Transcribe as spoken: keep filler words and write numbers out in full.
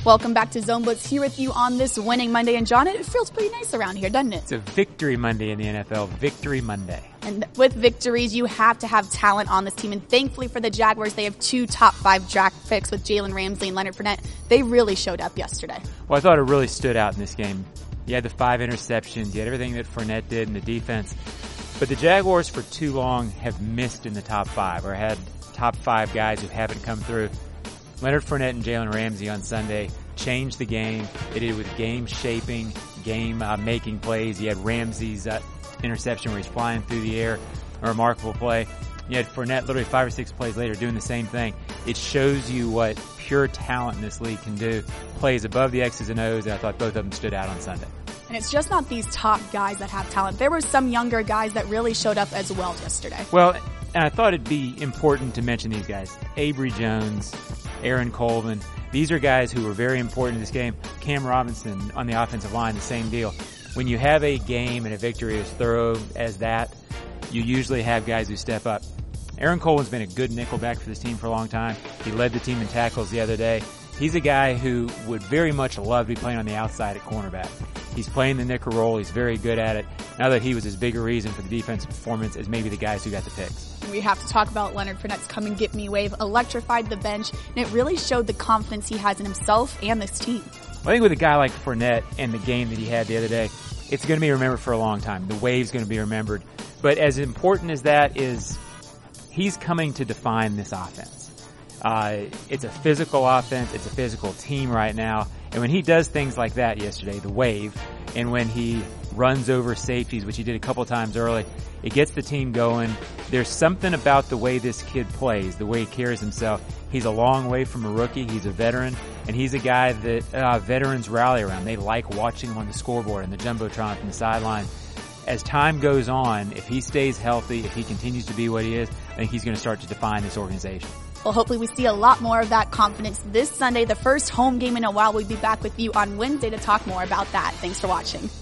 Welcome back to Zone Blitz, here with you on this winning Monday. And John, it feels pretty nice around here, doesn't it? It's a victory Monday in the N F L. Victory Monday. And with victories, you have to have talent on this team. And thankfully for the Jaguars, they have two top five draft picks with Jalen Ramsey and Leonard Fournette. They really showed up yesterday. Well, I thought it really stood out in this game. You had the five interceptions. You had everything that Fournette did in the defense. But the Jaguars for too long have missed in the top five or had top five guys who haven't come through. Leonard Fournette and Jalen Ramsey on Sunday changed the game. They did it with game-shaping, game-making uh, plays. You had Ramsey's uh, interception where he's flying through the air, a remarkable play. You had Fournette literally five or six plays later doing the same thing. It shows you what pure talent in this league can do. Plays above the X's and O's, and I thought both of them stood out on Sunday. And it's just not these top guys that have talent. There were some younger guys that really showed up as well yesterday. Well, and I thought it'd be important to mention these guys. Avery Jones, Aaron Colvin. These are guys who were very important in this game. Cam Robinson on the offensive line, the same deal. When you have a game and a victory as thorough as that, you usually have guys who step up. Aaron Colvin's been a good nickelback for this team for a long time. He led the team in tackles the other day. He's a guy who would very much love to be playing on the outside at cornerback. He's playing the nickel role. He's very good at it. Now that he was as big a reason for the defensive performance as maybe the guys who got the picks. We have to talk about Leonard Fournette's come and get me wave. Electrified the bench, and it really showed the confidence he has in himself and this team. I think with a guy like Fournette and the game that he had the other day, it's going to be remembered for a long time. The wave's going to be remembered. But as important as that is, he's coming to define this offense. Uh, it's a physical offense. It's a physical team right now. And when he does things like that yesterday, the wave, and when he runs over safeties, which he did a couple times early, it gets the team going. There's something about the way this kid plays, the way he carries himself. He's a long way from a rookie. He's a veteran, and he's a guy that uh, veterans rally around. They like watching him on the scoreboard and the Jumbotron from the sideline. As time goes on, if he stays healthy, if he continues to be what he is, I think he's going to start to define this organization. Well, hopefully we see a lot more of that confidence this Sunday, the first home game in a while. We'll be back with you on Wednesday to talk more about that. Thanks for watching.